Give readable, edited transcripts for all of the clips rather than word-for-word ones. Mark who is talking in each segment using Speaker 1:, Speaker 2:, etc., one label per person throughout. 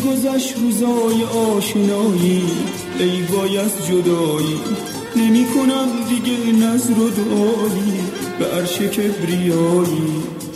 Speaker 1: گذشت روزای آشنایی، ای وای از جدایی، نمی کنم دیگه نظر و دعایی به عرش کبریایی.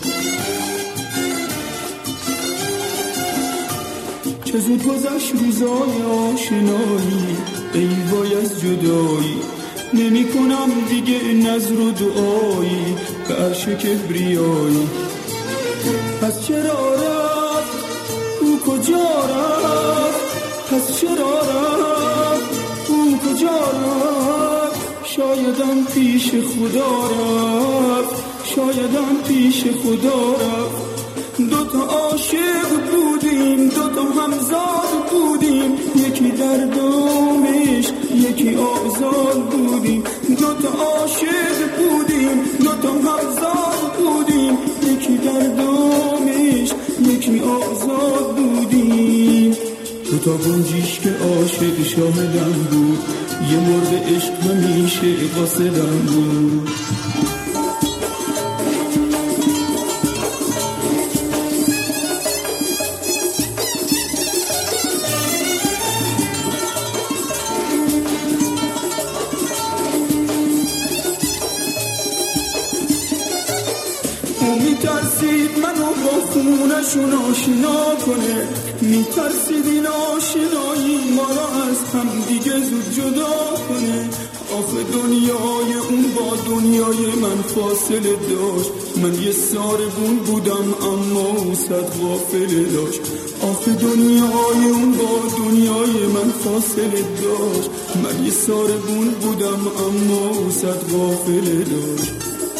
Speaker 1: چه زود گذشت روزای آشنایی، ای وای از جدایی، نمی کنم دیگه نظر و دعایی به عرش کبریایی. پس چرا رفت او کجا رفت، پس چرا رفت او کجا رفت، شایدم پیش خدا رفت، شایدم پیش خدا رفت. دوتا عاشق بودیم، دوتا همزاد بودیم، یکی در دامش یکی آزاد بودیم. دوتا عاشق بودیم، دوتا همزاد بودیم، یکی در دامش یکی آزاد بودیم. دوتا گنجیش که عاشق شاهدم بود، یه مرد عشق همیشه قاصدم بود. میترسید منو با خونشون آشنا کنه، میترسید این آشنایی ما را از هم دیگه زود جدا کنه. آخه دنیای اون با دنیای من فاصله داشت، من یه ساربون بودم اما او صد غافله داشت. آخه دنیای اون با دنیای من فاصله داشت، من یه ساربون بودم اما او صد غافله داشت.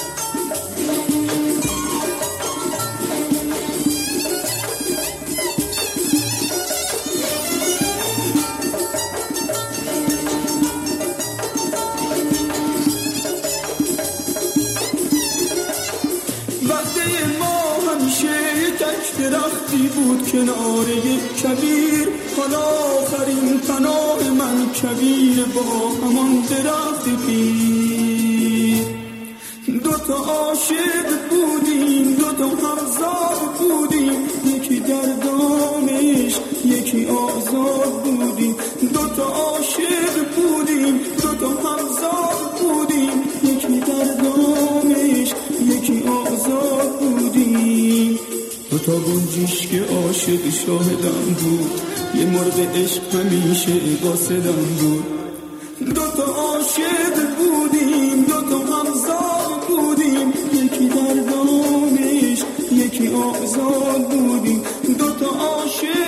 Speaker 1: درختی بود کنار یک کویر، حالا آخرین پناه من کویر با همان درخت پیر. دوتا عاشق بودیم، دوتا همزاد بودیم، یکی در دامش یکی آزاد بودیم. دوتا عاشق بودیم، دوتا همزاد بودیم، یکی در دامش یکی آزاد بودیم. دوتا گنجیش که عاشق شاهدم بود، یه مرد عشق همیشه قاصدم بود. دوتا عاشق بودیم، دوتا همزاد بودیم، یکی در دامش یکی آزاد بودیم. دوتا عاشق